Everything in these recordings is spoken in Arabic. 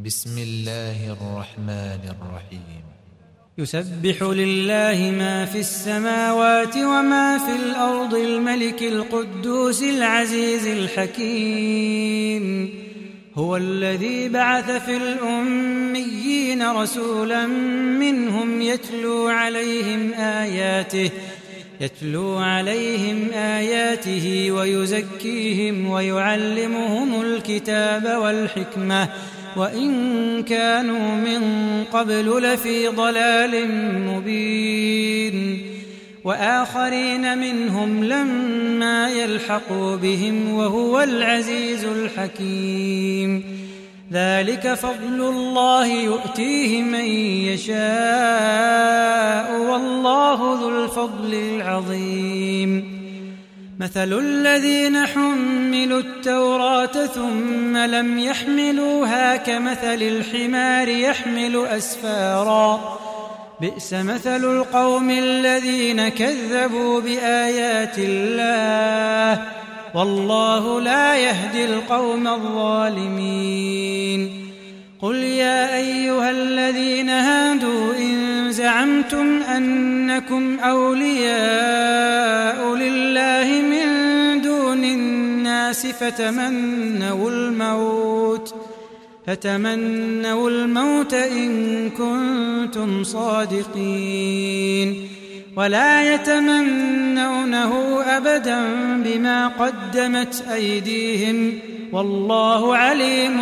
بسم الله الرحمن الرحيم. يسبح لله ما في السماوات وما في الأرض الملك القدوس العزيز الحكيم. هو الذي بعث في الأميين رسولا منهم يتلو عليهم آياته ويزكيهم ويعلمهم الكتاب والحكمة وإن كانوا من قبل لفي ضلال مبين. وآخرين منهم لما يلحقوا بهم وهو العزيز الحكيم. ذلك فضل الله يؤتيه من يشاء والله ذو الفضل العظيم. مثل الذين حملوا التوراة ثم لم يحملوها كمثل الحمار يحمل أسفارا بئس مثل القوم الذين كذبوا بآيات الله والله لا يهدي القوم الظالمين. قل يا أيها الذين هادوا إن زعمتم أنكم أولياء لله من دون الناس فتمنوا الموت إن كنتم صادقين ولا يتمنونه أبدا بما قدمت أيديهم والله عليم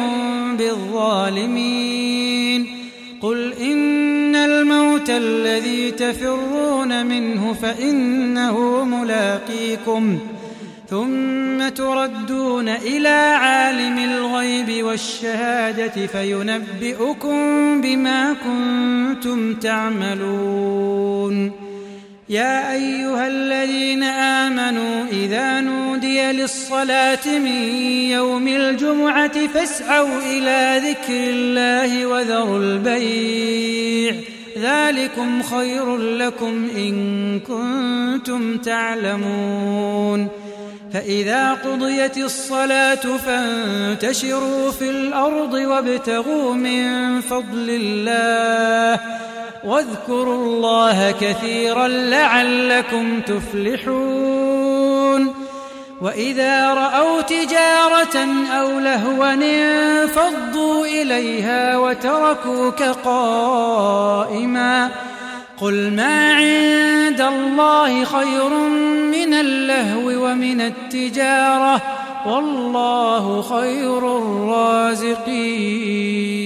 بالظالمين. قل إن الموت الذي تفرون منه فإنه ملاقيكم ثم تردون إلى عالم الغيب والشهادة فينبئكم بما كنتم تعملون. يا أيها الذين آمنوا إذا نودي للصلاة من يوم الجمعة فاسعوا إلى ذكر الله وذروا البيع ذلكم خير لكم إن كنتم تعلمون. فإذا قضيت الصلاة فانتشروا في الأرض وابتغوا من فضل الله واذكروا الله كثيرا لعلكم تفلحون. وإذا رأوا تجارة أو لهوا انفضوا إليها وتركوك قائما قل ما عند الله خير من اللهو ومن التجارة والله خير الرازقين.